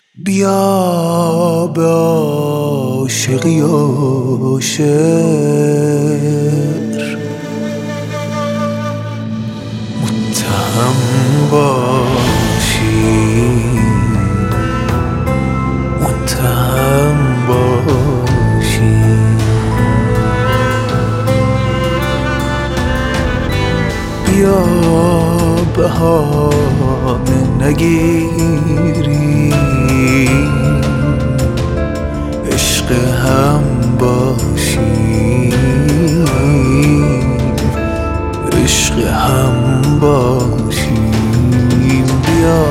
بیا به عاشقی و شعر متهم باشیم، متهم باشیم. بیا بهانه نگیریم، عشق هم باشیم، عشق هم باشیم. بیا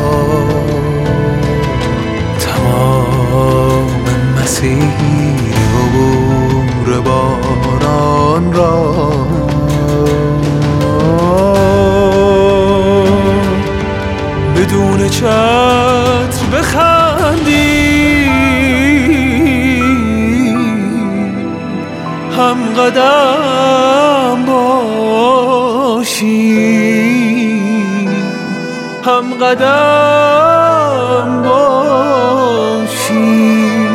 تمام مسیر عبور باران را بدون چتر بخندیم، هم قدم باشیم، هم قدم باشیم.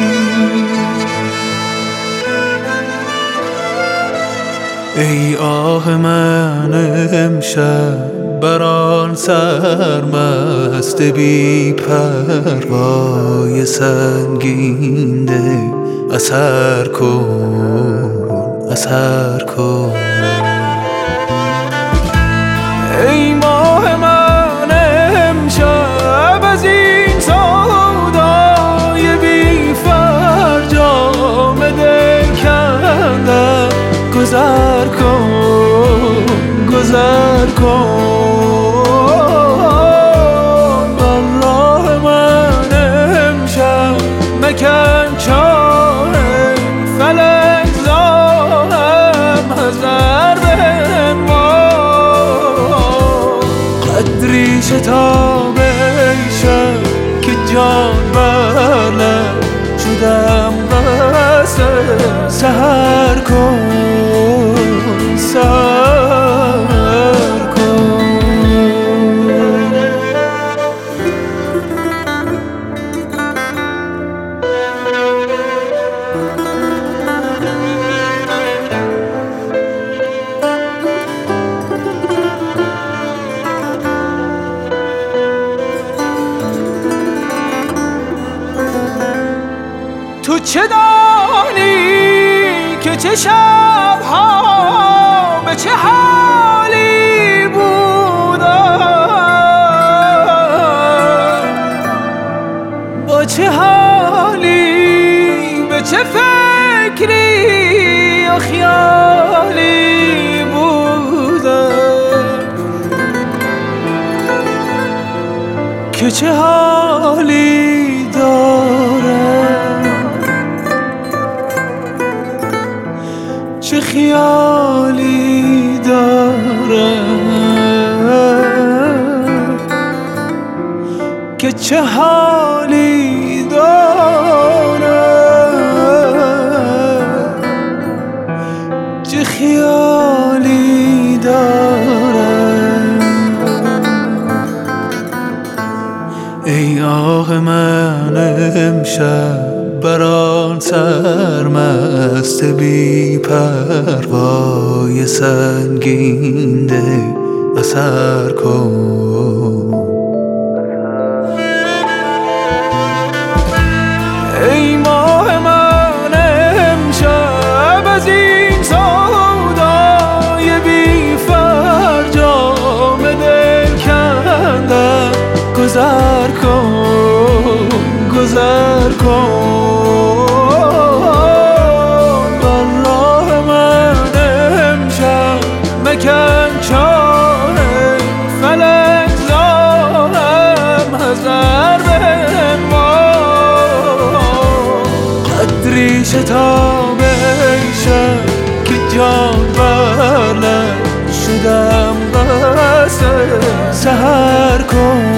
ای آه من امشب بر آن سرمست بی پروای سنگین ده اثر کن، اثر کن. ای ماه من امشب از این سودای بی فرجام دل کندم، گذر کن، گذر کن. مکن چاه فلک زاهم حذر به ما، قدری شتاب شب که جان بر لب شدم قصد سحر کن، سحر کن. تو چه دانی که چه شبها به چه حالی بودم، با چه حالی به چه فکری و خیالی بودم، که چه حالی دارم، چه خیالی دارم، که چه حالی دارم، چه خیالی دارم. ای آه من امشب بر آن سرمست بی پروای سنگین ده اثر کن. ای ماه من امشب از این سودای بی فرجام دل کندم، گذر کن، گذر کن. مکن چاه فلک زاهم حذر به ما، قدری شتاب شب که جان بر لب شدم قصد سحر کن.